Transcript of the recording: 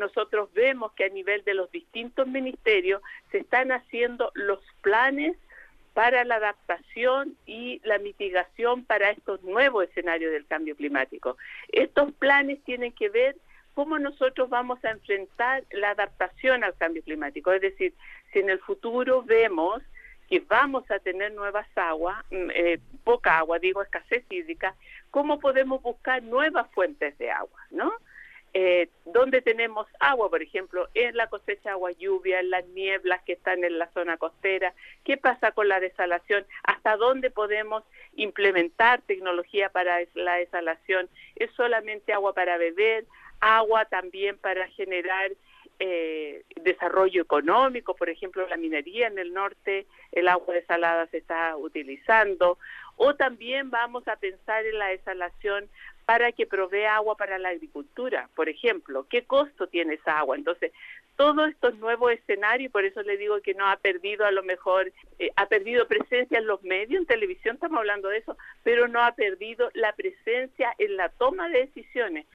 nosotros vemos que a nivel de los distintos ministerios se están haciendo los planes para la adaptación y la mitigación para estos nuevos escenarios del cambio climático. Estos planes tienen que ver cómo nosotros vamos a enfrentar la adaptación al cambio climático. Es decir, si en el futuro vemos que vamos a tener nuevas aguas, poca agua, escasez hídrica, ¿cómo podemos buscar nuevas fuentes de agua, ¿no? Donde tenemos agua, por ejemplo, en la cosecha de agua lluvia, en las nieblas que están en la zona costera. ¿Qué pasa con la desalación? ¿Hasta dónde podemos implementar tecnología para la desalación? ¿Es solamente agua para beber? ¿Agua también para generar desarrollo económico? Por ejemplo, la minería en el norte, el agua desalada se está utilizando. O también vamos a pensar en la desalación para que provea agua para la agricultura, por ejemplo. ¿Qué costo tiene esa agua? Entonces, todos estos nuevos escenarios, por eso le digo que no ha perdido, a lo mejor, ha perdido presencia en los medios, en televisión estamos hablando de eso, pero no ha perdido la presencia en la toma de decisiones.